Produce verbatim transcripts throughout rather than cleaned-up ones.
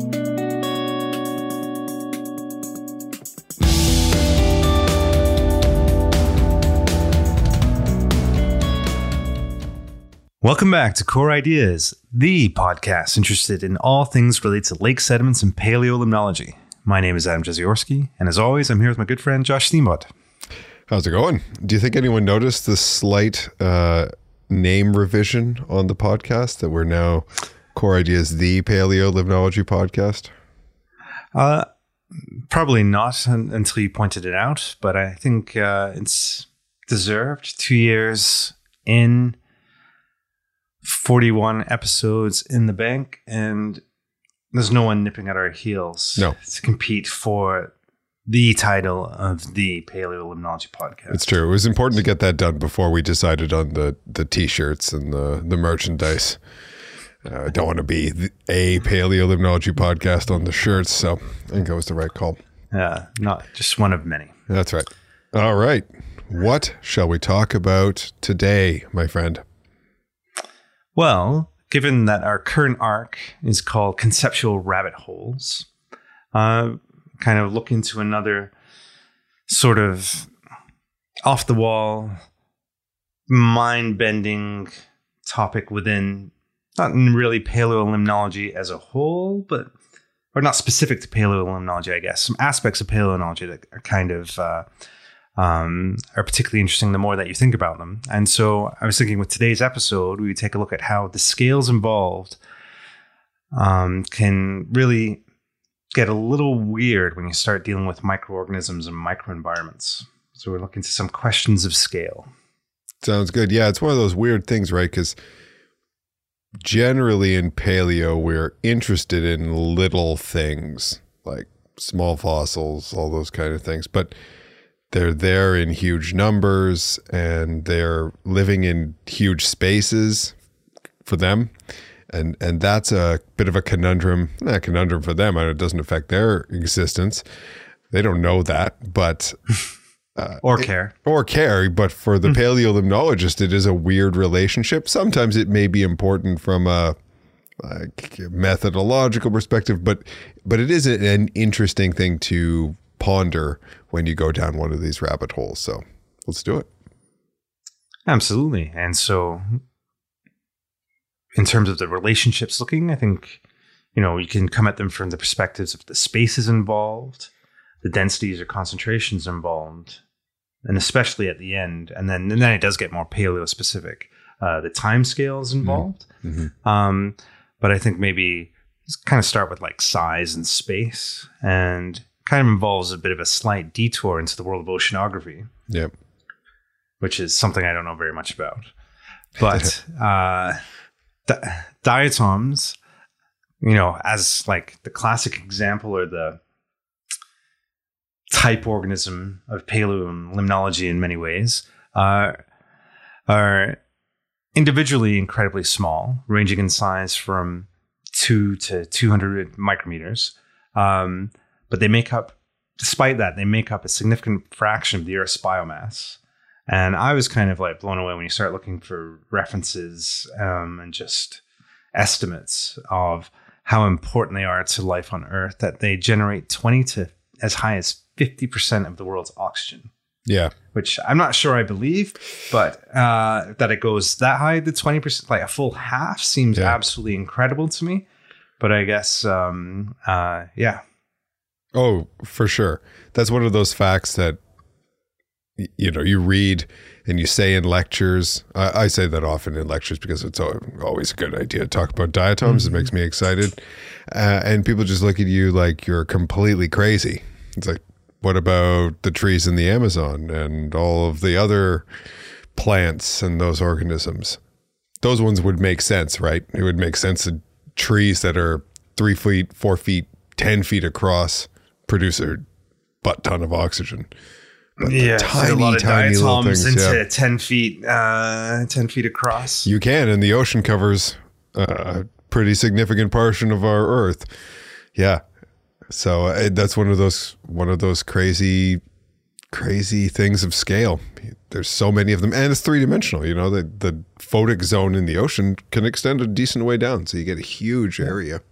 Welcome back to Core Ideas, the podcast interested in all things related to lake sediments and paleolimnology. My name is Adam Jeziorski, and as always, I'm here with my good friend Josh Steamboat. How's it going? Do you think anyone noticed the slight uh, name revision on the podcast, that we're now Core Ideas, the paleolimnology podcast? Uh, probably not un- until you pointed it out, but I think uh, it's deserved. Two years in, forty-one episodes in the bank, and there's no one nipping at our heels no. to compete for the title of the Paleolimnology podcast. It's true. It was important to get that done before we decided on the, the t-shirts and the, the merchandise. Uh, I don't want to be the, a Paleolimnology podcast on the shirts, so I think that was the right call. Uh, not just one of many. That's right. All right. What shall we talk about today, my friend? Well, given that our current arc is called Conceptual Rabbit Holes, uh, kind of look into another sort of off-the-wall, mind-bending topic within, not really paleolimnology as a whole, but, or not specific to paleolimnology, I guess. Some aspects of paleolimnology that are kind of... Uh, Um, are particularly interesting the more that you think about them. And so I was thinking with today's episode, we would take a look at how the scales involved um, can really get a little weird when you start dealing with microorganisms and microenvironments. So we're looking to some questions of scale. Sounds good. Yeah, it's one of those weird things, right? Because generally in paleo, we're interested in little things like small fossils, all those kind of things. But they're there in huge numbers and they're living in huge spaces for them. And and that's a bit of a conundrum, not a conundrum for them. It doesn't affect their existence. They don't know that, but... Uh, or care. It, or care, but for the paleolimnologist, it is a weird relationship. Sometimes it may be important from a like, methodological perspective, but but it is an interesting thing to ponder when you go down one of these rabbit holes. So let's do it. Absolutely. And so in terms of the relationships looking, I think, you know, you can come at them from the perspectives of the spaces involved, the densities or concentrations involved, and especially at the end. And then, and then it does get more paleo specific, uh, the time scales involved. Mm-hmm. Um, but I think maybe just kind of start with like size and space, and kind of involves a bit of a slight detour into the world of oceanography. Yep. Which is something I don't know very much about. But uh, di- diatoms, you know, as like the classic example or the type organism of paleolimnology in many ways, uh, are individually incredibly small, ranging in size from two to two hundred micrometers. Um, But they make up, despite that, they make up a significant fraction of the Earth's biomass. And I was kind of like blown away when you start looking for references um, and just estimates of how important they are to life on Earth, that they generate twenty to as high as fifty percent of the world's oxygen. Yeah. Which I'm not sure I believe, but uh, that it goes that high to twenty percent, like a full half, seems yeah. absolutely incredible to me. But I guess, um, uh, yeah. Oh, for sure. That's one of those facts that, you know, you read and you say in lectures. I, I say that often in lectures because it's always a good idea to talk about diatoms. Mm-hmm. It makes me excited. Uh, and people just look at you like you're completely crazy. It's like, what about the trees in the Amazon and all of the other plants and those organisms? Those ones would make sense, right? It would make sense that trees that are three feet, four feet, ten feet across produce a butt ton of oxygen. But yeah, tiny, a lot of tiny little diatoms things, into yeah. ten feet, uh, ten feet across. You can, and the ocean covers a pretty significant portion of our Earth. Yeah, so uh, that's one of those one of those crazy, crazy things of scale. There's so many of them, and it's three dimensional. You know, the the photic zone in the ocean can extend a decent way down, so you get a huge area.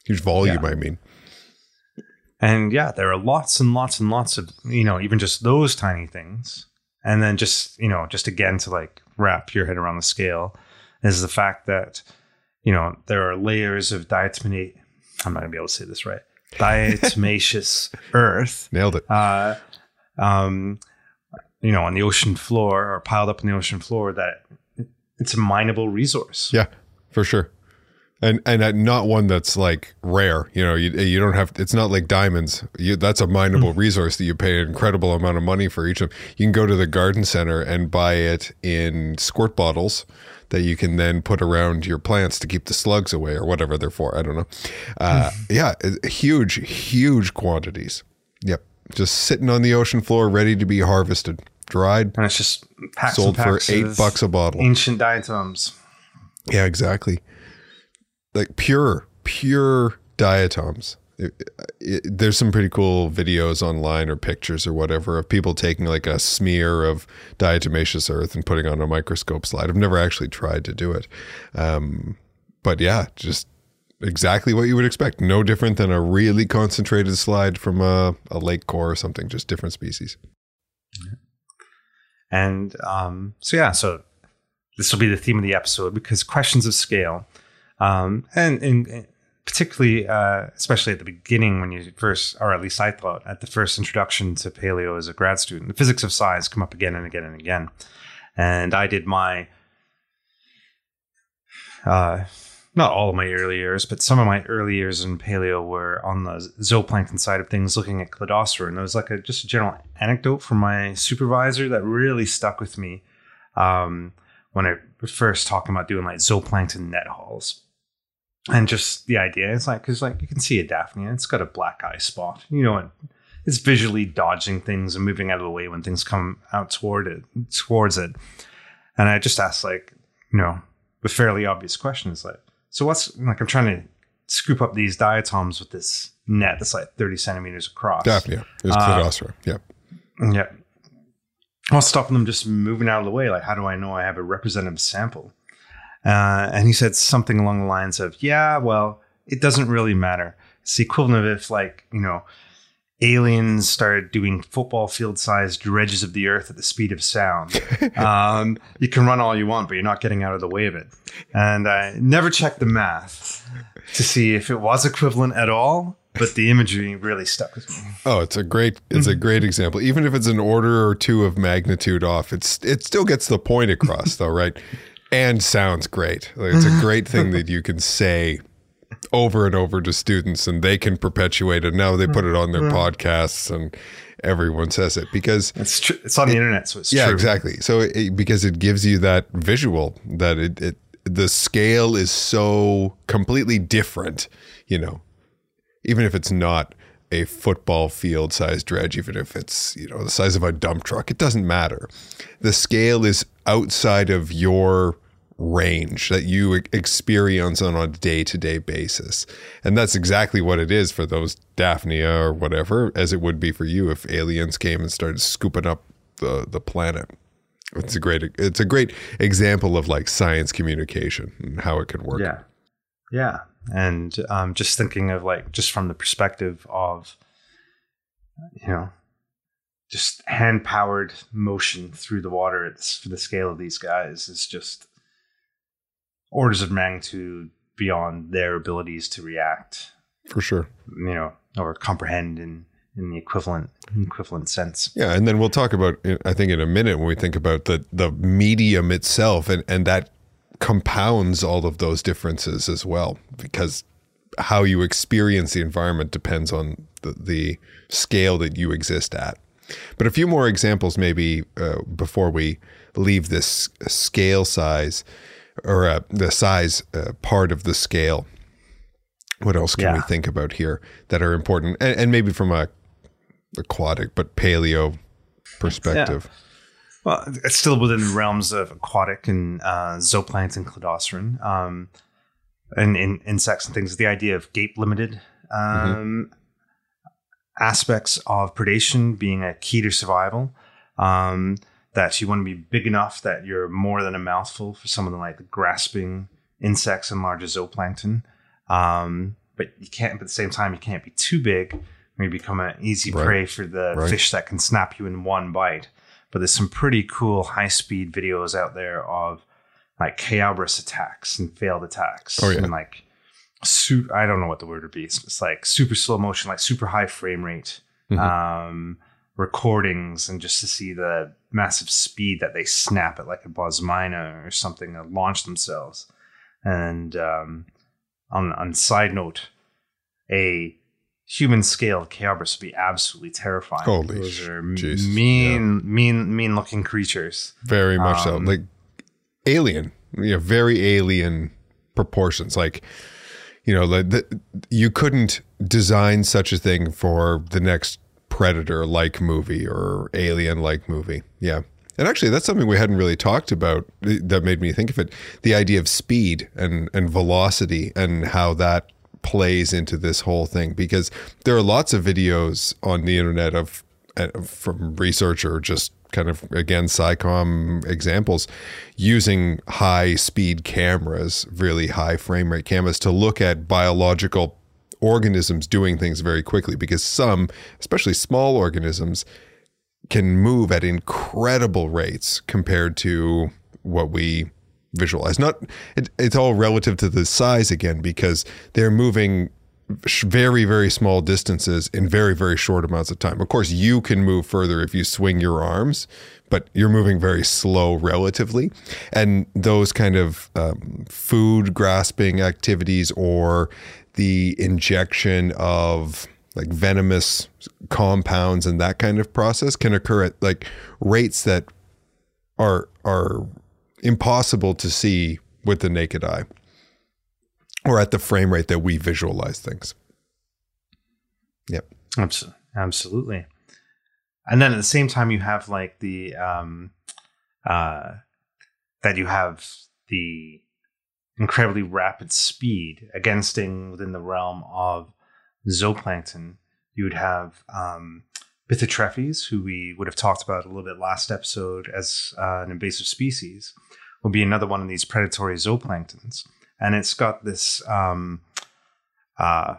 Huge volume, Yeah. I mean. And yeah, there are lots and lots and lots of, you know, even just those tiny things. And then just, you know, just again to like wrap your head around the scale is the fact that, you know, there are layers of diatomaceous, I'm not going to be able to say this right, diatomaceous earth. Nailed it. Uh, um, you know, on the ocean floor or piled up on the ocean floor that it's a mineable resource. Yeah, for sure. And and uh, not one that's like rare. You know, you you don't have. It's not like diamonds. You, that's a mineable resource that you pay an incredible amount of money for each of them. You can go to the garden center and buy it in squirt bottles that you can then put around your plants to keep the slugs away or whatever they're for. I don't know. Uh, yeah, huge, huge quantities. Yep, just sitting on the ocean floor, ready to be harvested, dried, And it's just packs sold and for packs eight of bucks a bottle. ancient diatoms. Yeah, exactly. Like pure, pure diatoms. It, it, there's some pretty cool videos online or pictures or whatever of people taking like a smear of diatomaceous earth and putting on a microscope slide. I've never actually tried to do it. Um, but yeah, just exactly what you would expect. No different than a really concentrated slide from a, a lake core or something, just different species. And um, so, yeah, so this will be the theme of the episode because questions of scale, um, and, and, and particularly, uh, especially at the beginning when you first, or at least I thought, at the first introduction to paleo as a grad student, the physics of size come up again and again and again. And I did my, uh, not all of my early years, but some of my early years in paleo were on the zooplankton side of things, looking at Cladocera. And there was like a just a general anecdote from my supervisor that really stuck with me um, when I was first talking about doing like zooplankton net hauls. And just the idea is like, because like you can see a Daphnia, it's got a black eye spot, you know, and it's visually dodging things and moving out of the way when things come out toward it, towards it. And I just asked like, you know, the fairly obvious question is like, so what's like, I'm trying to scoop up these diatoms with this net that's like thirty centimeters across. Daphnia. It was Cladocera. Uh, yeah. Yeah. What's stopping them just moving out of the way? Like, how do I know I have a representative sample? Uh, and he said something along the lines of, yeah, well, it doesn't really matter. It's the equivalent of if, like, you know, aliens started doing football field sized dredges of the earth at the speed of sound. Um, you can run all you want, but you're not getting out of the way of it. And I never checked the math to see if it was equivalent at all, but the imagery really stuck with me. Oh, it's a great, it's a great example. Even if it's an order or two of magnitude off, it's it still gets the point across, though, right? And sounds great. Like, it's a great thing that you can say over and over to students and they can perpetuate it. Now they put it on their podcasts and everyone says it because it's true. It's on the internet, so it's yeah, true. exactly. So it, because it gives you that visual that it, it the scale is so completely different, you know, even if it's not a football field size dredge, even if it's, you know, the size of a dump truck, it doesn't matter. The scale is outside of your range that you experience on a day-to-day basis. And that's exactly what it is for those Daphnia or whatever, as it would be for you if aliens came and started scooping up the, the planet. It's a great, it's a great example of like science communication and how it can work. Yeah. Yeah. And um, just thinking of like, just from the perspective of, you know, just hand-powered motion through the water it's, for the scale of these guys is just orders of magnitude beyond their abilities to react. For sure. You know, or comprehend in, in the equivalent equivalent sense. Yeah, and then we'll talk about, I think in a minute, when we think about the, the medium itself, and, and that compounds all of those differences as well, because how you experience the environment depends on the, the scale that you exist at. But a few more examples maybe uh, before we leave this scale size or uh, the size uh, part of the scale. What else can yeah. we think about here that are important? And, and maybe from a aquatic but paleo perspective. Yeah. Well, it's still within the realms of aquatic and uh, zooplankton, cladoceran, um, and in insects and things. The idea of gate limited um, mm-hmm. aspects of predation being a key to survival. Um, that you want to be big enough that you're more than a mouthful for some of the like the grasping insects and larger zooplankton. Um, but you can't. But at the same time, you can't be too big. You become an easy Right. prey for the Right. fish that can snap you in one bite. But there's some pretty cool high speed videos out there of like Chaobrus attacks and failed attacks. Oh, yeah. And like, su- I don't know what the word would be. It's, it's like super slow motion, like super high frame rate Mhm. um, recordings, and just to see the massive speed that they snap at like a Bosmina or something and launch themselves. And um, on, on side note, a human scaled Chaobrus would be absolutely terrifying. Holy Those sh- are m- Jesus, mean, mean, mean looking creatures. Very much so. Um, Like alien, you know, very alien proportions. Like, you know, like the, you couldn't design such a thing for the next Predator like movie or Alien like movie. Yeah. And actually, that's something we hadn't really talked about that made me think of it. The idea of speed and, and velocity and how that plays into this whole thing, because there are lots of videos on the internet of uh, from research or just kind of, again, SciComm examples using high speed cameras, really high frame rate cameras, to look at biological organisms doing things very quickly, because some, especially small organisms, can move at incredible rates compared to what we visualize. Not it, it's all relative to the size again, because they're moving sh- very, very small distances in very, very short amounts of time. Of course, you can move further if you swing your arms, but you're moving very slow relatively. And those kind of um, food grasping activities, or the injection of like venomous compounds and that kind of process, can occur at like rates that are are impossible to see with the naked eye, or at the frame rate that we visualize things. Yep. Abs- Absolutely. And then at the same time, you have like the, um, uh, that you have the incredibly rapid speed, again, staying within the realm of zooplankton. You would have, um, Bythotrephes, who we would have talked about a little bit last episode as uh, an invasive species, will be another one of these predatory zooplanktons. And it's got this um, uh,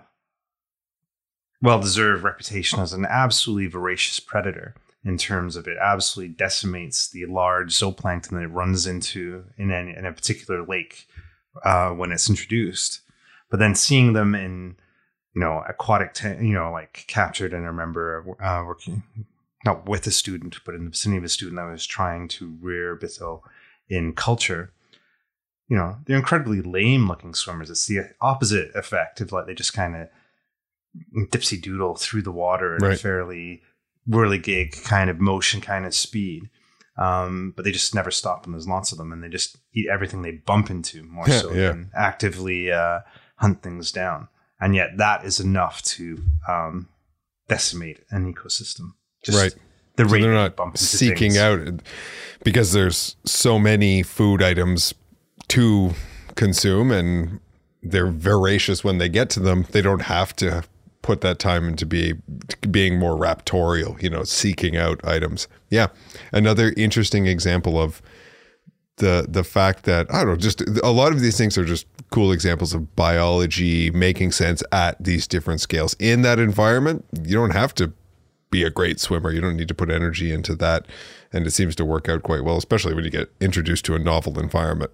well-deserved reputation as an absolutely voracious predator, in terms of it absolutely decimates the large zooplankton that it runs into in, any, in a particular lake uh, when it's introduced. But then seeing them in, you know, aquatic, ta- you know, like captured, and I remember uh, working, not with a student, but in the vicinity of a student that was trying to rear Bytho in culture. You know, they're incredibly lame looking swimmers. It's the opposite effect of like they just kind of dipsy doodle through the water at Right. a fairly whirligig kind of motion, kind of speed. Um, but they just never stop, and there's lots of them, and they just eat everything they bump into, more Yeah, so yeah. than actively uh, hunt things down. And yet that is enough to um, decimate an ecosystem. Just Right. The So rate they're they not bump into seeking things. out, because there's so many food items to consume, and they're voracious when they get to them. They don't have to put that time into be, being more raptorial, you know, seeking out items. Yeah. Another interesting example of the the fact that, I don't know, just a lot of these things are just cool examples of biology making sense at these different scales. In that environment, you don't have to be a great swimmer. You don't need to put energy into that. And it seems to work out quite well, especially when you get introduced to a novel environment.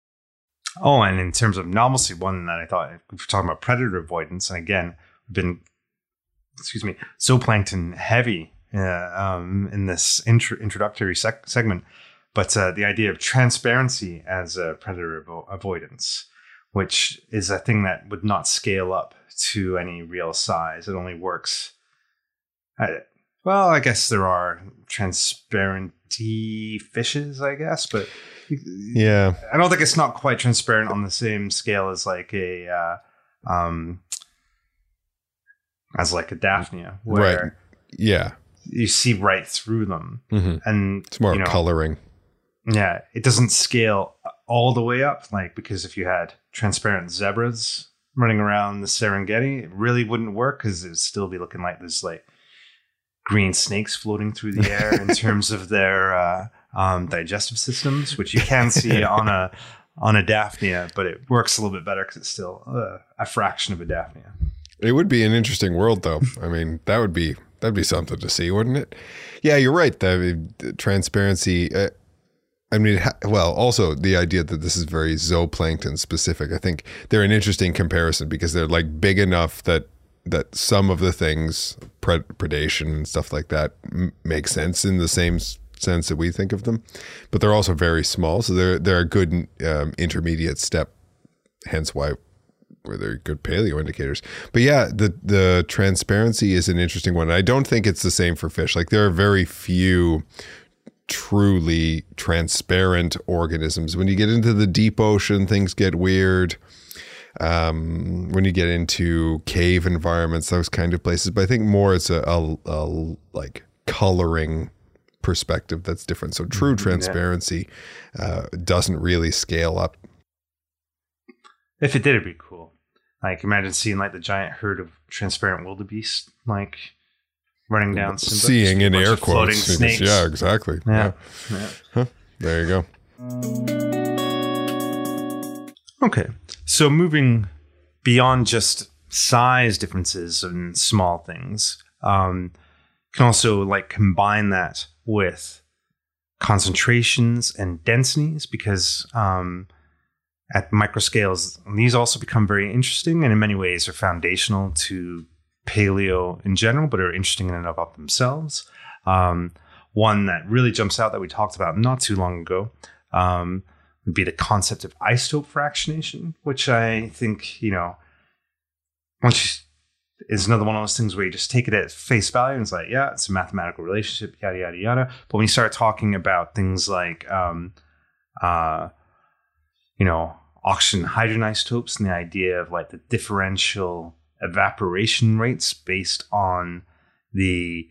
Oh, and in terms of novelty, one that I thought, if we're talking about predator avoidance, and again, we've been, excuse me, zooplankton heavy uh, um, in this intro- introductory sec- segment, but uh, the idea of transparency as a predator avo- avoidance, which is a thing that would not scale up to any real size. It only works. I, well, I guess there are transparent fishes, I guess, but Yeah. I don't think it's not quite transparent on the same scale as like a uh, um, as like a Daphnia, where Right. Yeah. you see right through them, hmm and It's more you know, coloring. yeah, it doesn't scale all the way up, like, because if you had transparent zebras running around the Serengeti, it really wouldn't work, because it'd still be looking like there's like green snakes floating through the air in terms of their uh, um, digestive systems, which you can see on a on a Daphnia, but it works a little bit better because it's still uh, a fraction of a Daphnia. It would be an interesting world, though. I mean, that would be that'd be something to see, wouldn't it? Yeah, you're right. The, the transparency. Uh, I mean, ha- well, also the idea that this is very zooplankton specific. I think they're an interesting comparison because they're like big enough that that some of the things, pred- predation and stuff like that, m- make sense in the same s- sense that we think of them, but they're also very small. So they're they're a good um, intermediate step. Hence why. Where they're good paleo indicators. But yeah, the the transparency is an interesting one. I don't think it's the same for fish. Like there are very few truly transparent organisms. When you get into the deep ocean, things get weird. Um, when you get into cave environments, those kind of places. But I think more it's a, a, a like coloring perspective that's different. So true transparency uh, doesn't really scale up. If it did, it'd be cool. Like, imagine seeing like the giant herd of transparent wildebeest, like running down Simba. Seeing in air floating quotes. Snakes. Yeah, exactly. Yeah. yeah. yeah. Huh. There you go. Okay. So moving beyond just size differences and small things, um, can also like combine that with concentrations and densities because um, at microscales, these also become very interesting and in many ways are foundational to paleo in general, but are interesting in and of themselves. Um, one that really jumps out that we talked about not too long ago um, would be the concept of isotope fractionation, which I think, you know, once you, is another one of those things where you just take it at face value and it's like, yeah, it's a mathematical relationship, yada, yada, yada. But when you start talking about things like, um, uh, you know, oxygen hydrogen isotopes and the idea of like the differential evaporation rates based on the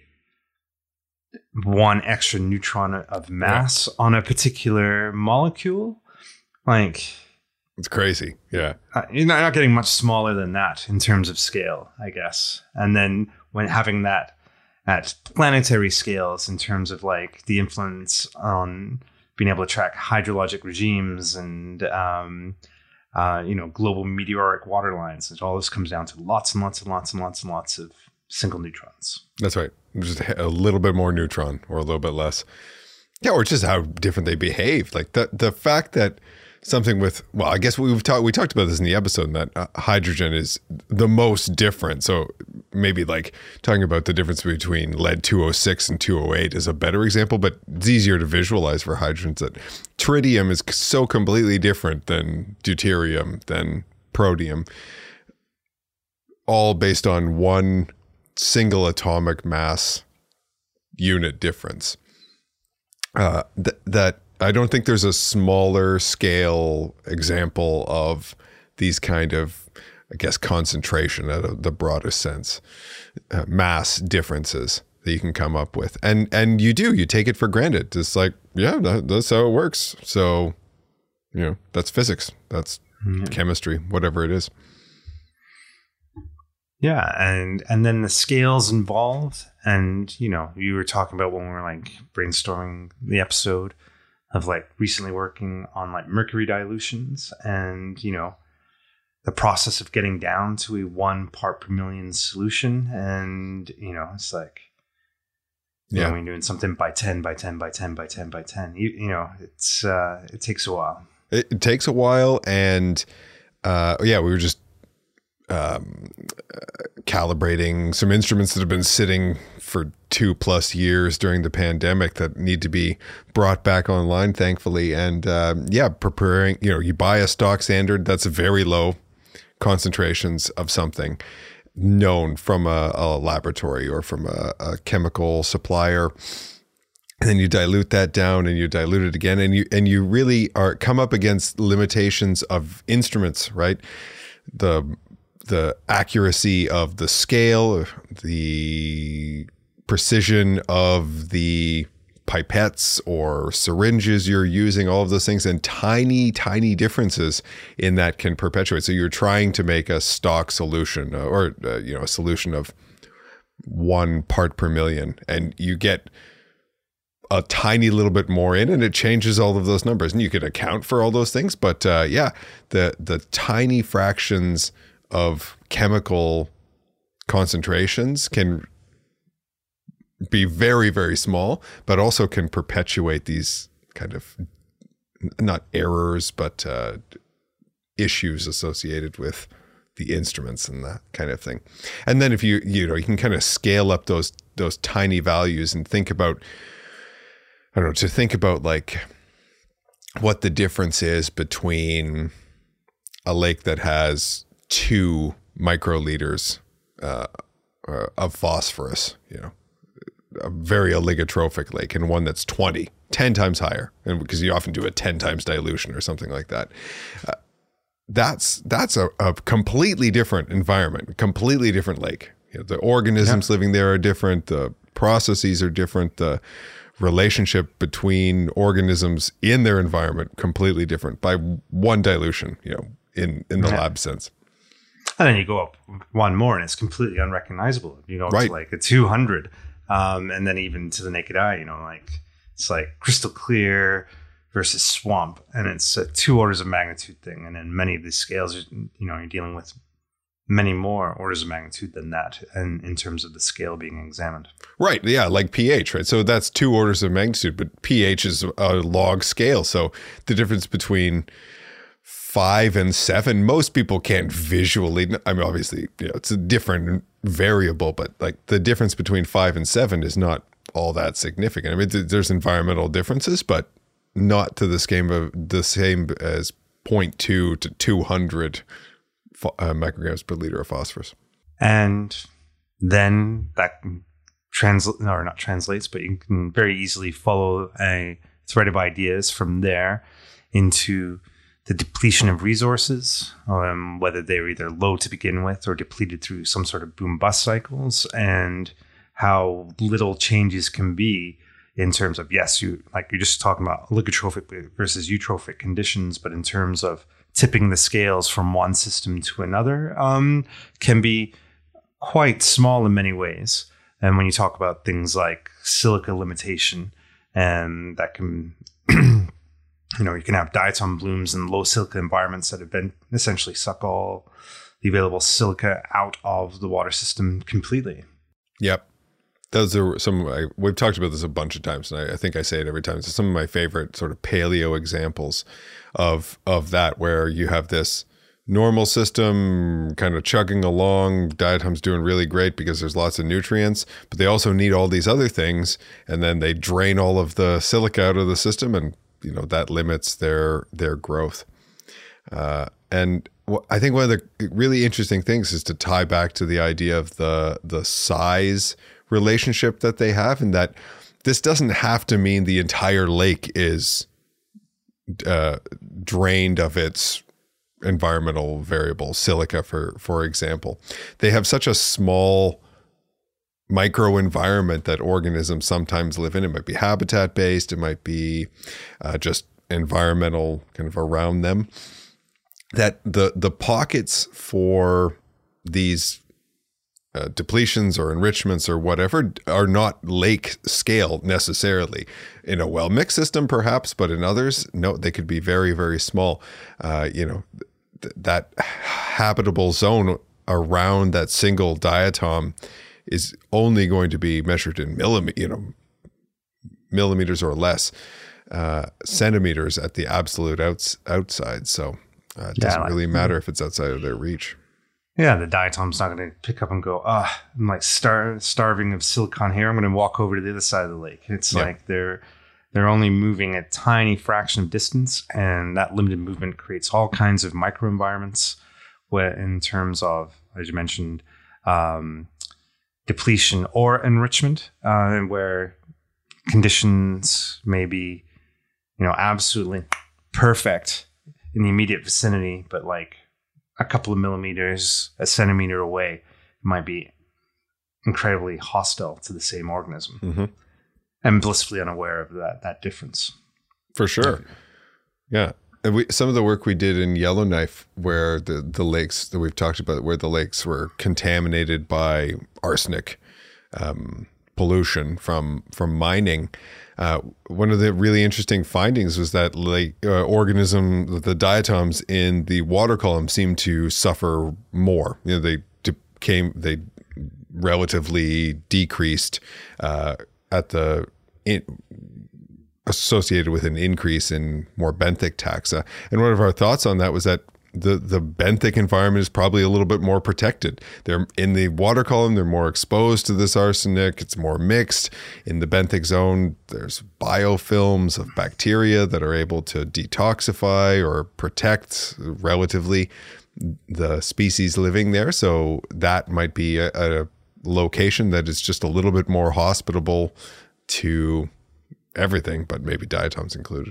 one extra neutron of mass yeah. on a particular molecule, like it's crazy. Yeah. Uh, you're not getting much smaller than that in terms of scale, I guess. And then when having that at planetary scales in terms of like the influence on being able to track hydrologic regimes and, um, uh, you know, global meteoric water lines. And all this comes down to lots and lots and lots and lots and lots of single neutrons. That's right. Just a little bit more neutron or a little bit less. Yeah, or just how different they behave. Like the the fact that something with, well, I guess we've talked we talked about this in the episode, that uh, hydrogen is the most different. So maybe like talking about the difference between lead two oh six and two oh eight is a better example, but it's easier to visualize for hydrogens. That tritium is so completely different than deuterium, than protium, all based on one single atomic mass unit difference. Uh, th- that I don't think there's a smaller scale example of these kind of, I guess, concentration at a, the broadest sense, uh, mass differences that you can come up with. And and you do, you take it for granted. It's like, yeah, that, that's how it works. So, you know, that's physics. That's mm-hmm. chemistry, whatever it is. Yeah, and and then the scales involved. And, you know, you were talking about when we were like brainstorming the episode of like recently working on like mercury dilutions and, you know, the process of getting down to a one part per million solution. And, you know, it's like, you yeah, know, when you're doing something by ten by ten by ten by ten by ten, you, you know, it's, uh, it takes a while. It, it takes a while. And, uh, yeah, we were just, um, uh, calibrating some instruments that have been sitting for two plus years during the pandemic that need to be brought back online, thankfully. And um, yeah, preparing, you know, you buy a stock standard that's very low concentrations of something known from a, a laboratory or from a, a chemical supplier. And then you dilute that down and you dilute it again. And you, and you really are come up against limitations of instruments, right? The, the accuracy of the scale, the precision of the pipettes or syringes you're using, all of those things, and tiny, tiny differences in that can perpetuate. So you're trying to make a stock solution or, uh, you know, a solution of one part per million, and you get a tiny little bit more in, and it changes all of those numbers, and you can account for all those things. But uh, yeah, the the tiny fractions of chemical concentrations can be very, very small, but also can perpetuate these kind of not errors, but uh, issues associated with the instruments and that kind of thing. And then if you you know you can kind of scale up those those tiny values and think about, I don't know, to think about like what the difference is between a lake that has two microliters uh, uh, of phosphorus, you know, a very oligotrophic lake, and one that's twenty, ten times higher, and because you often do a ten times dilution or something like that. Uh, that's that's a, a completely different environment, completely different lake. You know, the organisms yeah. living there are different. The processes are different. The relationship between organisms in their environment completely different by one dilution, you know, in, in the yeah. lab sense. And then you go up one more and it's completely unrecognizable. You know, it's right. like a two hundred. Um, and then even to the naked eye, you know, like it's like crystal clear versus swamp. And it's a two orders of magnitude thing. And then many of these scales, you know, you're dealing with many more orders of magnitude than that, and in terms of the scale being examined. Right. Yeah. Like pH, right? So that's two orders of magnitude, but pH is a log scale. So the difference between five and seven, most people can't visually, I mean, obviously, you know, it's a different variable, but like the difference between five and seven is not all that significant. I mean, th- there's environmental differences, but not to the same of the same as zero point two to two hundred Uh, micrograms per liter of phosphorus. And then that translates, or not translates, but you can very easily follow a thread of ideas from there into the depletion of resources, um, whether they're either low to begin with or depleted through some sort of boom bust cycles, and how little changes can be in terms of, yes, you like you're just talking about oligotrophic versus eutrophic conditions, but in terms of tipping the scales from one system to another um, can be quite small in many ways. And when you talk about things like silica limitation, and that can, you know, you can have diatom blooms in low silica environments that have been essentially suck all the available silica out of the water system completely. Yep. Those are some, I, we've talked about this a bunch of times, and I, I think I say it every time. It's some of my favorite sort of paleo examples of of that, where you have this normal system kind of chugging along, diatom's doing really great because there's lots of nutrients, but they also need all these other things, and then they drain all of the silica out of the system, and you know that limits their their growth. Uh, and I think one of the really interesting things is to tie back to the idea of the the size relationship that they have, and that this doesn't have to mean the entire lake is uh, drained of its environmental variable, silica, for for example. They have such a small microenvironment that organisms sometimes live in. It might be habitat based, it might be uh, just environmental kind of around them, that the the pockets for these Uh, depletions or enrichments or whatever are not lake scale necessarily. In a well mixed system, perhaps, but in others, no, they could be very, very small. Uh, you know, th- that habitable zone around that single diatom is only going to be measured in millimeters, you know, millimeters or less, uh, centimeters at the absolute outs- outside. So uh, it doesn't yeah, like, really matter if it's outside of their reach. Yeah, the diatom's not going to pick up and go, ah, oh, I'm like star- starving of silicon here. I'm going to walk over to the other side of the lake. It's yeah. like they're they're only moving a tiny fraction of distance, and that limited movement creates all kinds of microenvironments where, in terms of, as you mentioned, um, depletion or enrichment, uh, where conditions may be, you know, absolutely perfect in the immediate vicinity, but like a couple of millimeters, a centimeter away, might be incredibly hostile to the same organism. Mm-hmm. And blissfully unaware of that that difference. For sure. Yeah. And we, some of the work we did in Yellowknife, where the, the lakes that we've talked about, where the lakes were contaminated by arsenic, um, pollution from from mining. Uh, one of the really interesting findings was that like uh, organism, the diatoms in the water column seem to suffer more. You know, they became they relatively decreased uh, at the in, associated with an increase in more benthic taxa. And one of our thoughts on that was that the the benthic environment is probably a little bit more protected. They're in the water column, they're more exposed to this arsenic, it's more mixed. In the benthic zone, there's biofilms of bacteria that are able to detoxify or protect relatively the species living there. So that might be a, a location that is just a little bit more hospitable to everything, but maybe diatoms included.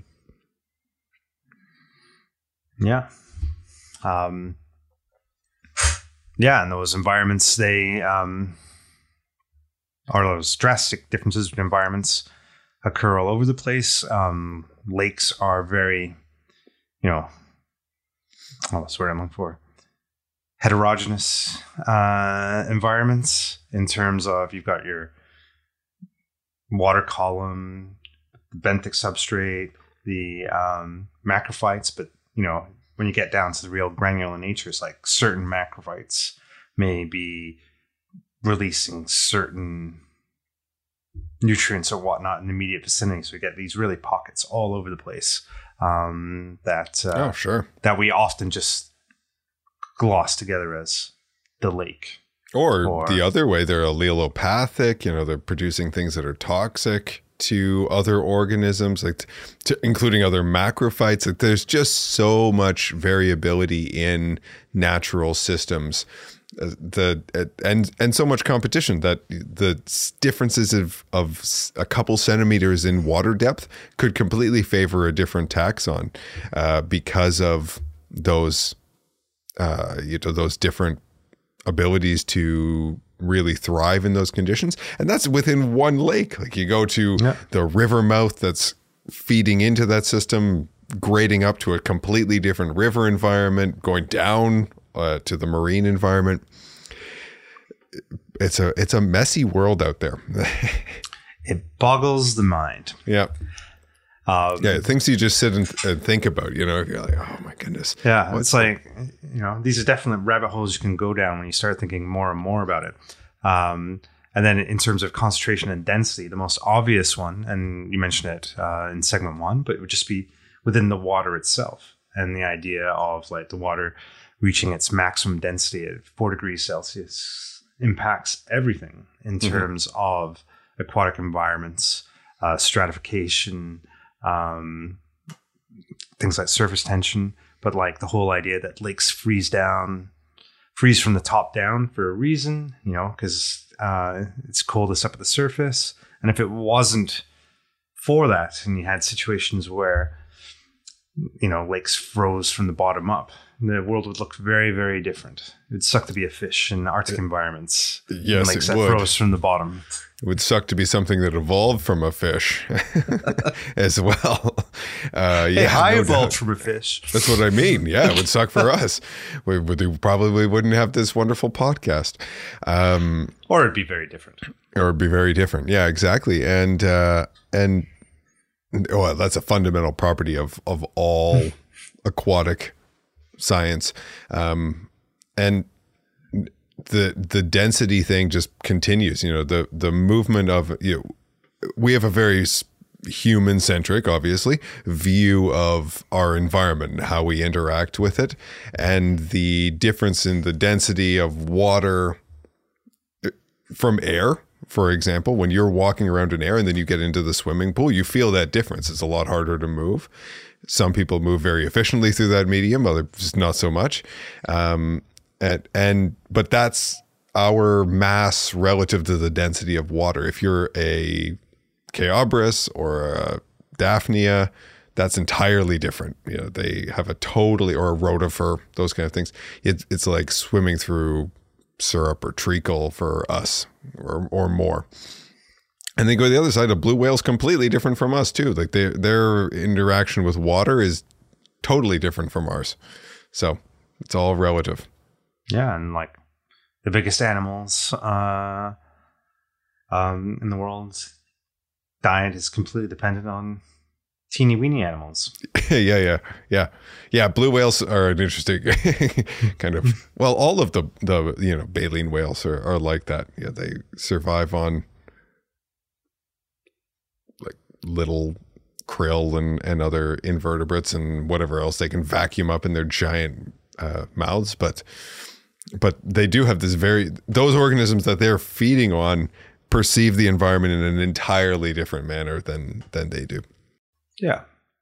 Yeah. Um, yeah, and those environments, they um, are those drastic differences between environments occur all over the place. Um, lakes are very, you know, oh, that's what I'm looking for. Heterogeneous uh, environments in terms of you've got your water column, the benthic substrate, the um, macrophytes, but you know, when you get down to the real granular nature, it's like certain macrophytes may be releasing certain nutrients or whatnot in the immediate vicinity. So we get these really pockets all over the place um, that uh, oh, sure. that we often just gloss together as the lake. Or, or the other way, they're allelopathic, you know, they're producing things that are toxic to other organisms, like to, including other macrophytes. Like there's just so much variability in natural systems, uh, the uh, and and so much competition that the differences of of a couple centimeters in water depth could completely favor a different taxon uh, because of those uh, you know those different abilities to really thrive in those conditions. And that's within one lake. Like you go to yeah. the river mouth that's feeding into that system, grading up to a completely different river environment, going down uh, to the marine environment. It's a it's a messy world out there. It boggles the mind. Yeah. Um, yeah, things you just sit and, th- and think about, you know, you're like, oh my goodness. Yeah, What's it's like, you know, these are definite rabbit holes you can go down when you start thinking more and more about it. Um, and then in terms of concentration and density, the most obvious one, and you mentioned it uh, in segment one, but it would just be within the water itself. And the idea of like the water reaching its maximum density at four degrees Celsius impacts everything in terms mm-hmm. of aquatic environments, uh, stratification, Um, things like surface tension, but like the whole idea that lakes freeze down, freeze from the top down for a reason, you know, because uh, it's coldest up at the surface. And if it wasn't for that, and you had situations where, you know, lakes froze from the bottom up, the world would look very, very different. It would suck to be a fish in Arctic environments. Yes, lakes it that would. froze from the bottom. It would suck to be something that evolved from a fish as well. Uh, yeah, hey, I no evolved doubt. from a fish. That's what I mean. Yeah, it would suck for us. We, we probably wouldn't have this wonderful podcast. Um, or it'd be very different. Or it'd be very different. Yeah, exactly. And, uh, and oh, that's a fundamental property of, of all aquatic science. Um, and the the density thing just continues. You know, the the movement of, you know, we have a very human centric, obviously, view of our environment and how we interact with it, and the difference in the density of water from air. For example, when you're walking around in air and then you get into the swimming pool, you feel that difference. It's a lot harder to move. Some people move very efficiently through that medium, others not so much. Um, and, and but that's our mass relative to the density of water. If you're a Chaabris or a Daphnia, that's entirely different. You know, they have a totally, or a rotifer, those kind of things. It, it's like swimming through syrup or treacle for us, or or more. And then go to the other side, a blue whale's completely different from us too. Like they, their interaction with water is totally different from ours. So it's all relative. Yeah, and like the biggest animals uh, um, in the world, diet is completely dependent on teeny weeny animals. yeah, yeah, yeah, yeah. Blue whales are an interesting kind of. Well, all of the the you know baleen whales are, are like that. Yeah, they survive on like little krill and and other invertebrates and whatever else they can vacuum up in their giant uh, mouths. But but they do have this very those organisms that they're feeding on perceive the environment in an entirely different manner than than they do. Yeah.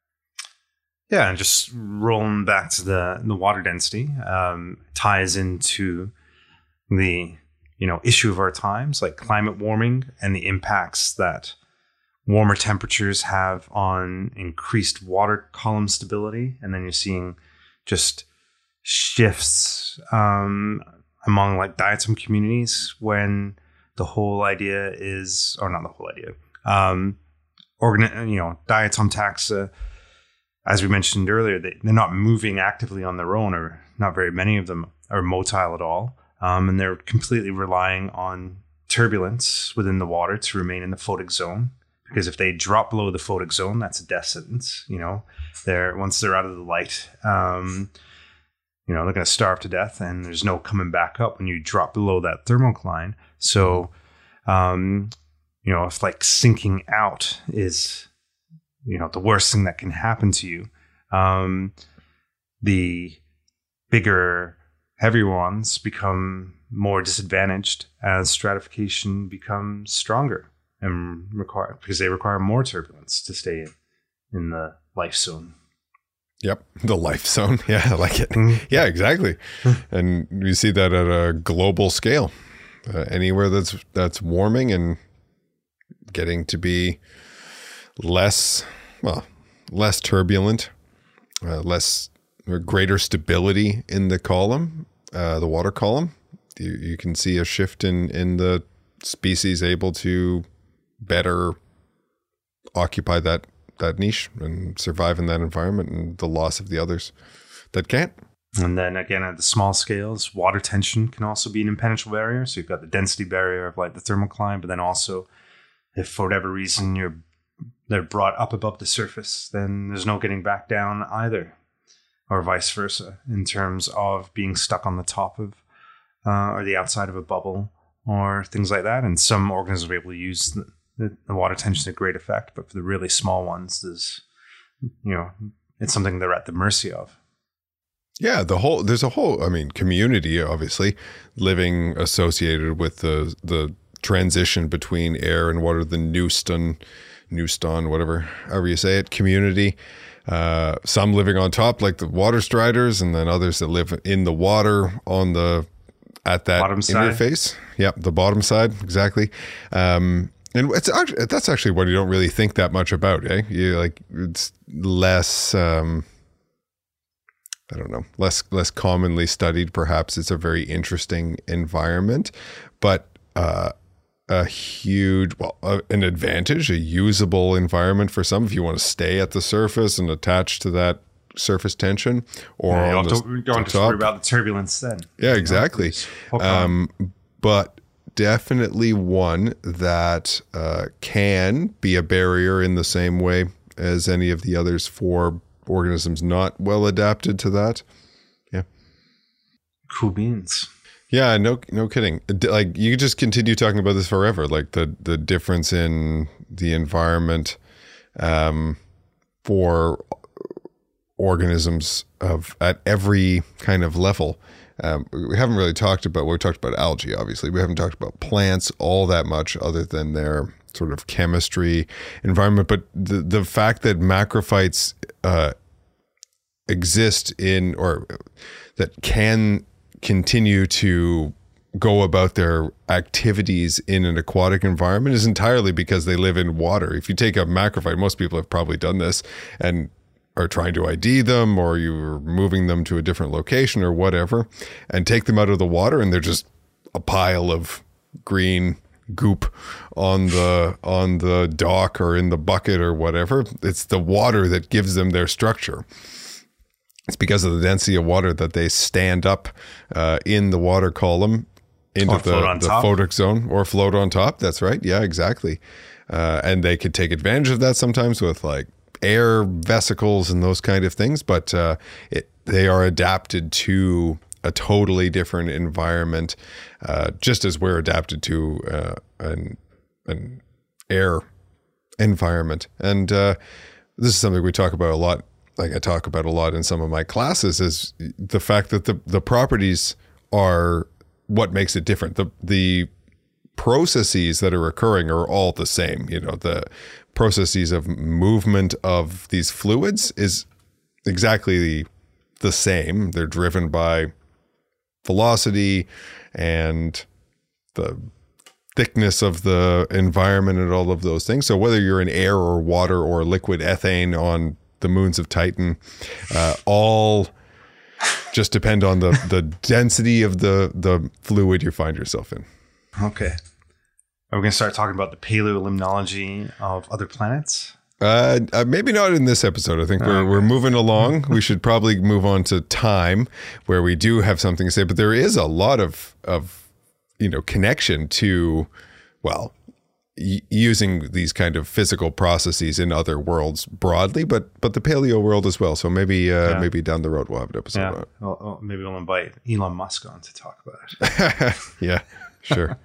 Yeah, and just rolling back to the, the water density um, ties into the, you know, issue of our times, like climate warming and the impacts that warmer temperatures have on increased water column stability. And then you're seeing just shifts um, among like diatom communities when the whole idea is, or not the whole idea, um, Organ, you know, diatom taxa, as we mentioned earlier, they, they're not moving actively on their own, or not very many of them are motile at all. Um, and they're completely relying on turbulence within the water to remain in the photic zone. Because if they drop below the photic zone, that's a death sentence. You know, they're once they're out of the light, um, you know, they're going to starve to death, and there's no coming back up when you drop below that thermocline. So, um, you know, if like sinking out is, you know, the worst thing that can happen to you, um, the bigger, heavier ones become more disadvantaged as stratification becomes stronger and require because they require more turbulence to stay in, in the life zone. Yep, the life zone. Yeah, I like it. Mm-hmm. Yeah, exactly. And we see that at a global scale. Uh, anywhere that's that's warming and getting to be less, well, less turbulent, uh, less or greater stability in the column, uh, the water column. You, you can see a shift in, in the species able to better occupy that, that niche and survive in that environment, and the loss of the others that can't. And then again, at the small scales, water tension can also be an impenetrable barrier. So you've got the density barrier of like the thermocline, but then also if for whatever reason you're they're brought up above the surface, then there's no getting back down either, or vice versa, in terms of being stuck on the top of uh, or the outside of a bubble or things like that. And some organisms are able to use the, the, the water tension to great effect, but for the really small ones, there's, you know, it's something they're at the mercy of. Yeah, the whole there's a whole, I mean, community obviously living associated with the the transition between air and water, the Newston, Newston, whatever, however you say it, community. Uh, some living on top, like the water striders, and then others that live in the water on the at that bottom interface. Side. Yep, the bottom side, exactly. Um, and it's actually, that's actually what you don't really think that much about, eh? You like it's less. Um, I don't know, less less commonly studied. Perhaps it's a very interesting environment, but. Uh, a huge, well, uh, an advantage, a usable environment for some if you want to stay at the surface and attach to that surface tension, or yeah, you on don't the, have to, don't the have to worry about the turbulence then. Yeah, exactly. Um, but definitely one that uh, can be a barrier in the same way as any of the others for organisms not well adapted to that. Yeah. Cool beans. Yeah, no, no kidding. Like you could just continue talking about this forever. Like the the difference in the environment um, for organisms of at every kind of level. Um, we haven't really talked about. We talked about algae, obviously. We haven't talked about plants all that much, other than their sort of chemistry, environment. But the the fact that macrophytes uh, exist in, or that can continue to go about their activities in an aquatic environment is entirely because they live in water. If you take a macrophyte, most people have probably done this and are trying to I D them, or you're moving them to a different location or whatever, and take them out of the water and they're just a pile of green goop on the on the dock or in the bucket or whatever. It's the water that gives them their structure. It's because of the density of water that they stand up uh, in the water column into or the, float on the top. photic zone or float on top. That's right. Yeah, exactly. Uh, and they could take advantage of that sometimes with like air vesicles and those kind of things. But uh, it, they are adapted to a totally different environment, uh, just as we're adapted to uh, an, an air environment. And uh, this is something we talk about a lot. Like I talk about a lot in some of my classes, is the fact that the, the properties are what makes it different. The the processes that are occurring are all the same. You know, the processes of movement of these fluids is exactly the, the same. They're driven by velocity and the thickness of the environment and all of those things. So whether you're in air or water or liquid ethane on the moons of Titan, uh, all just depend on the, the density of the, the fluid you find yourself in. Okay. Are we going to start talking about the paleolimnology of other planets? Uh, uh, maybe not in this episode. I think we're okay. we're moving along. We should probably move on to time, where we do have something to say. But there is a lot of of you know connection to, well, y- using these kind of physical processes in other worlds broadly, but but the paleo world as well. So maybe uh, yeah. maybe down the road we'll have an episode. Yeah. On it. Well, well, maybe we'll invite Elon Musk on to talk about it. Yeah, sure.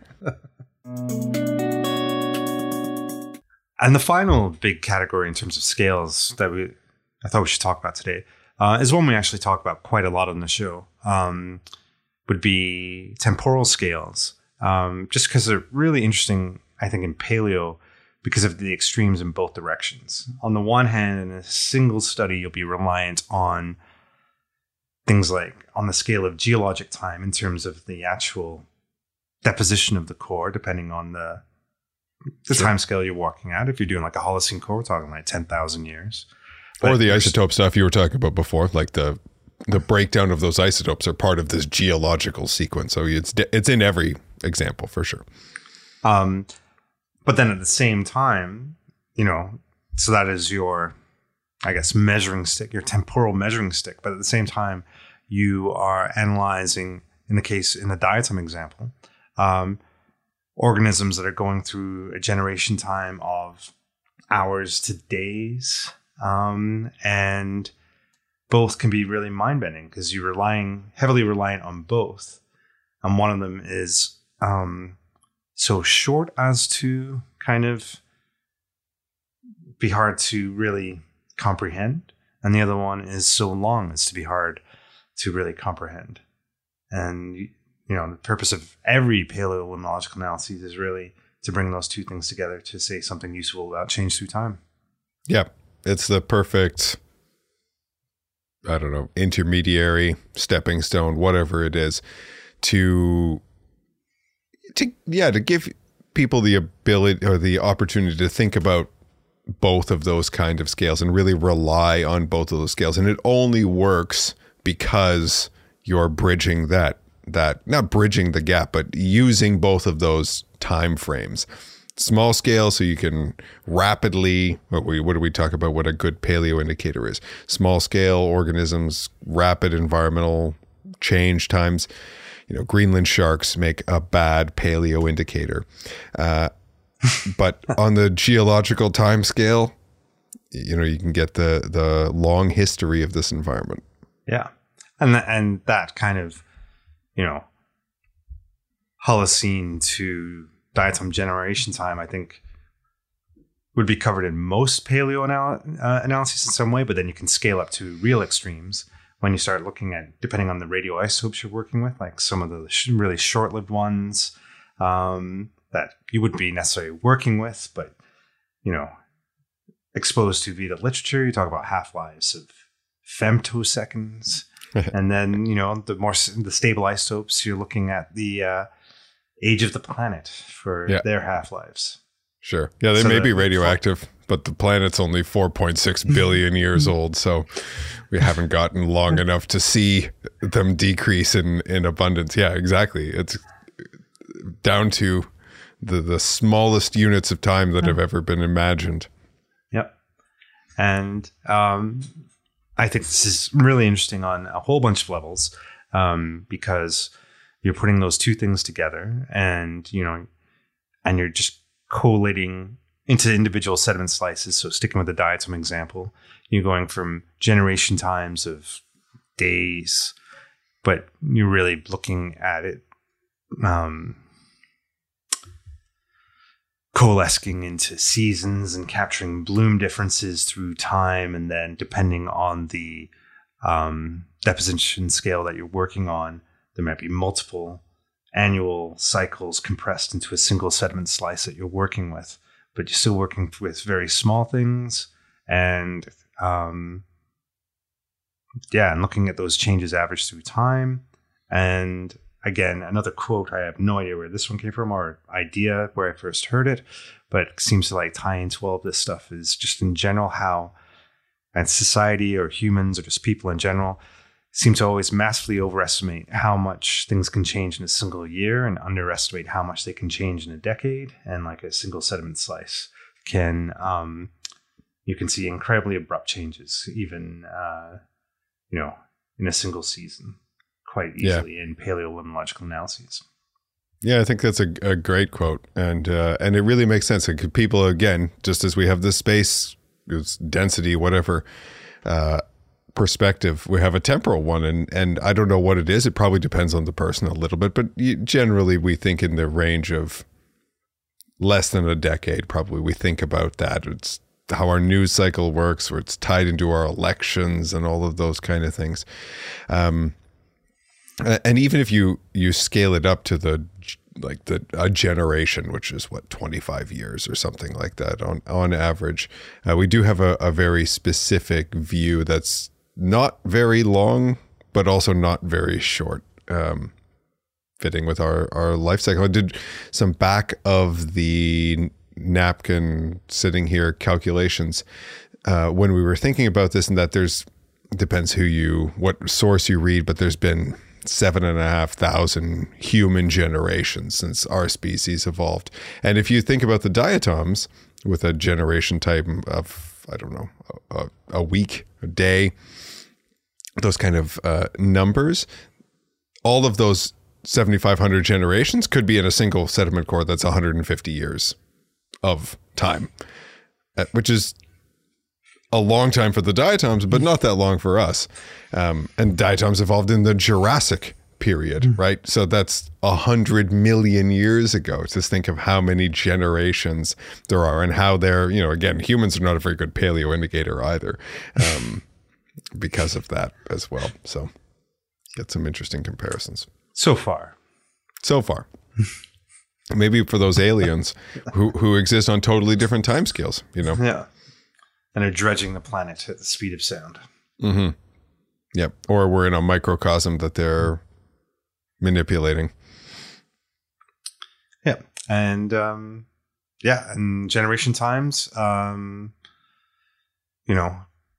And the final big category in terms of scales that we, I thought we should talk about today, uh, is one we actually talk about quite a lot on the show, um, would be temporal scales. Um, just because they're really interesting, I think, in paleo because of the extremes in both directions. On the one hand, in a single study, you'll be reliant on things like on the scale of geologic time in terms of the actual deposition of the core, depending on the the sure. time scale you're walking at. If you're doing like a Holocene core, we're talking like ten thousand years. But or the isotope stuff you were talking about before, like the the breakdown of those isotopes are part of this geological sequence. So it's it's in every example for sure. Um, but then at the same time, you know, so that is your, I guess, measuring stick, your temporal measuring stick. But at the same time, you are analyzing, in the case, in the diatom example, um, organisms that are going through a generation time of hours to days. Um, and both can be really mind-bending because you're relying, heavily reliant on both. And one of them is um, so short as to kind of be hard to really comprehend. And the other one is so long as to be hard to really comprehend. And you know, the purpose of every paleolimnological analysis is really to bring those two things together to say something useful about change through time. Yeah, it's the perfect, I don't know, intermediary, stepping stone, whatever it is, to, to yeah, to give people the ability or the opportunity to think about both of those kind of scales and really rely on both of those scales. And it only works because you're bridging that that not bridging the gap, but using both of those time frames. Small scale, so you can rapidly, what, we, what do we talk about what a good paleo indicator is? Small scale organisms, rapid environmental change times. You know, Greenland sharks make a bad paleo indicator. Uh, but on the geological time scale, you know, you can get the the long history of this environment. Yeah. And, th- and that kind of, you know, Holocene to diatom generation time, I think, would be covered in most paleo anal- uh, analyses in some way, but then you can scale up to real extremes when you start looking at, depending on the radioisotopes you're working with, like some of the sh- really short-lived ones um, that you wouldn't be necessarily working with, but, you know, exposed to via the literature. You talk about half-lives of femtoseconds. And then, you know, the more the stable isotopes, you're looking at the uh, age of the planet for yeah. their half-lives. Sure. Yeah, they so may the, be radioactive, but the planet's only four point six billion years old. So we haven't gotten long enough to see them decrease in, in abundance. Yeah, exactly. It's down to the, the smallest units of time that have ever been imagined. Yep. And um I think this is really interesting on a whole bunch of levels um, because, you're putting those two things together, and you know, and you're just collating into individual sediment slices. So sticking with the diatom example, you're going from generation times of days, but you're really looking at it um, coalescing into seasons and capturing bloom differences through time. And then depending on the um, deposition scale that you're working on, there might be multiple annual cycles compressed into a single sediment slice that you're working with, but you're still working with very small things. And um, yeah, and looking at those changes averaged through time. And again, another quote, I have no idea where this one came from or idea where I first heard it, but it seems to like tie into all of this stuff, is just in general how and society or humans or just people in general seem to always massively overestimate how much things can change in a single year and underestimate how much they can change in a decade. And like a single sediment slice can, um, you can see incredibly abrupt changes, even, uh, you know, in a single season quite easily yeah. in paleolimnological analyses. Yeah, I think that's a, a great quote. And, uh, and it really makes sense. Like people, again, just as we have this space, density, whatever, uh, perspective, we have a temporal one, and and I don't know what it is. It probably depends on the person a little bit, but you, generally we think in the range of less than a decade. Probably we think about that. It's how our news cycle works, where it's tied into our elections and all of those kind of things. Um, and even if you you scale it up to the like the a generation, which is what twenty-five years or something like that on on average, uh, we do have a, a very specific view that's not very long, but also not very short, um, fitting with our, our life cycle. I did some back of the napkin sitting here calculations uh, when we were thinking about this, and that there's, depends who you, what source you read, but there's been seven and a half thousand human generations since our species evolved. And if you think about the diatoms with a generation type of, I don't know, a, a week, a day, those kind of uh, numbers, all of those seventy-five hundred generations could be in a single sediment core that's one hundred fifty years of time, uh, which is a long time for the diatoms, but not that long for us. Um, and diatoms evolved in the Jurassic period, mm. right? So that's a hundred million years ago. Just think of how many generations there are and how they're, you know, again, humans are not a very good paleo indicator either. Um, because of that as well. So get some interesting comparisons. So far. So far. Maybe for those aliens who, who exist on totally different timescales, you know? Yeah. And are dredging the planet at the speed of sound. Mm-hmm. Yep. Or we're in a microcosm that they're manipulating. Yeah. And, um, yeah. And generation times, um, you know,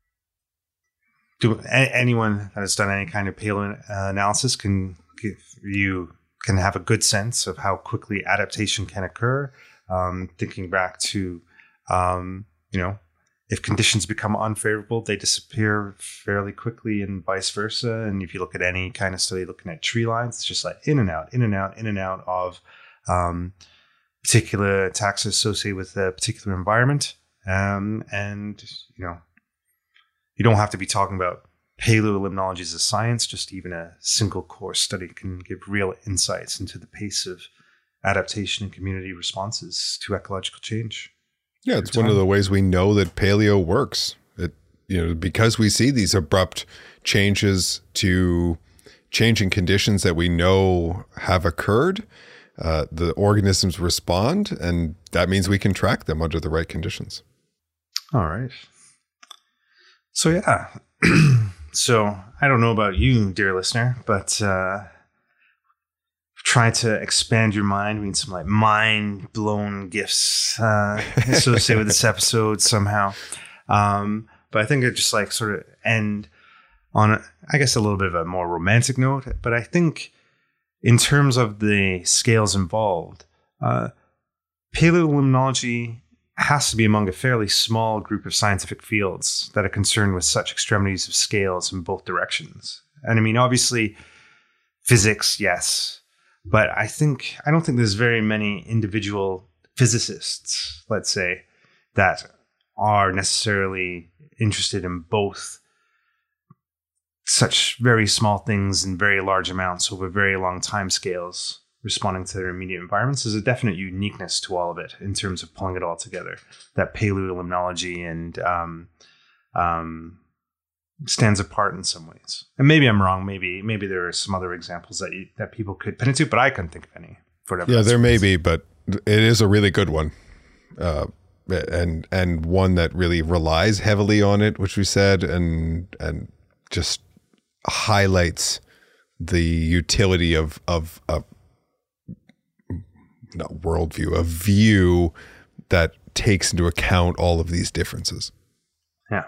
Do anyone that has done any kind of paleo analysis can give you can have a good sense of how quickly adaptation can occur. Um, thinking back to, um, you know, if conditions become unfavorable, they disappear fairly quickly, and vice versa. And if you look at any kind of study looking at tree lines, it's just like in and out, in and out, in and out of um, particular taxa associated with a particular environment, um, and you know. You don't have to be talking about paleolimnology as a science, just even a single course study can give real insights into the pace of adaptation and community responses to ecological change. Yeah, it's one of the ways we know that paleo works. It, you know, because we see these abrupt changes to changing conditions that we know have occurred, uh, the organisms respond, and that means we can track them under the right conditions. All right. So, yeah, so I don't know about you, dear listener, but uh, try to expand your mind. We need some like mind blown gifts uh, associated with this episode somehow. Um, but I think it just like sort of end on, a, I guess, a little bit of a more romantic note. But I think in terms of the scales involved, uh, paleolimnology has to be among a fairly small group of scientific fields that are concerned with such extremities of scales in both directions. And I mean, obviously, physics, yes. But I think I don't think there's very many individual physicists, let's say, that are necessarily interested in both such very small things in very large amounts over very long time scales, responding to their immediate environments. There's a definite uniqueness to all of it in terms of pulling it all together. That paleolimnology and um, um, stands apart in some ways. And maybe I'm wrong. Maybe maybe there are some other examples that you, that people could pin it to, but I couldn't think of any. For whatever yeah, there may reason. be, but it is a really good one. Uh, and and one that really relies heavily on it, which we said, and and just highlights the utility of of a not worldview, a view that takes into account all of these differences. Yeah,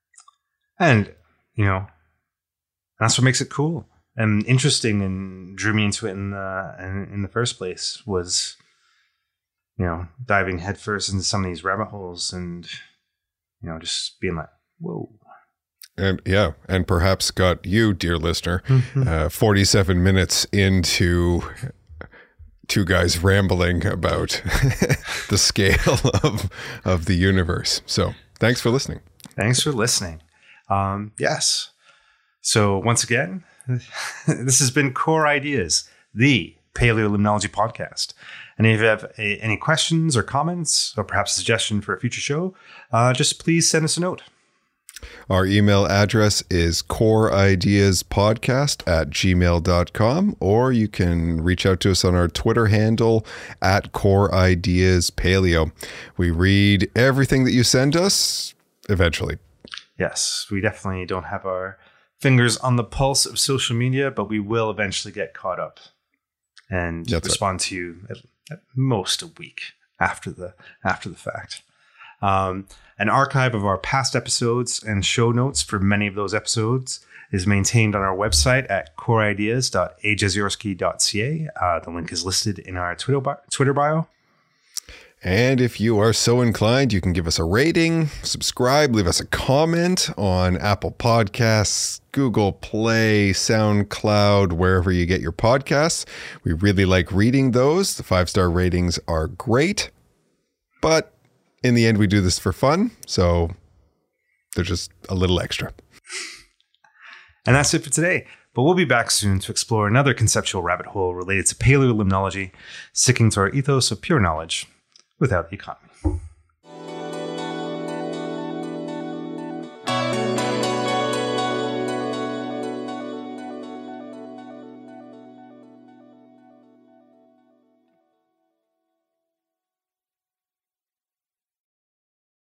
and you know, that's what makes it cool and interesting, and drew me into it in the in, in the first place. Was, you know, diving headfirst into some of these rabbit holes and, you know, just being like, whoa. And yeah, and perhaps got you, dear listener, uh, forty-seven minutes into two guys rambling about the scale of, of the universe. So thanks for listening. Thanks for listening. Um, yes. So once again, this has been Core Ideas, the Paleolimnology podcast. And if you have a, any questions or comments, or perhaps a suggestion for a future show, uh, just please send us a note. Our email address is coreideaspodcast at gmail dot com, or you can reach out to us on our Twitter handle at coreideaspaleo. We read everything that you send us eventually. Yes, we definitely don't have our fingers on the pulse of social media, but we will eventually get caught up and That's respond right. to you at, at most a week after the after the fact. Um, an archive of our past episodes and show notes for many of those episodes is maintained on our website at coreideas dot a jezierski dot c a. Uh, the link is listed in our Twitter, bi- Twitter bio. And if you are so inclined, you can give us a rating, subscribe, leave us a comment on Apple Podcasts, Google Play, SoundCloud, wherever you get your podcasts. We really like reading those. The five-star ratings are great. But in the end, we do this for fun, so they're just a little extra. And that's it for today. But we'll be back soon to explore another conceptual rabbit hole related to paleolimnology, sticking to our ethos of pure knowledge without the economy.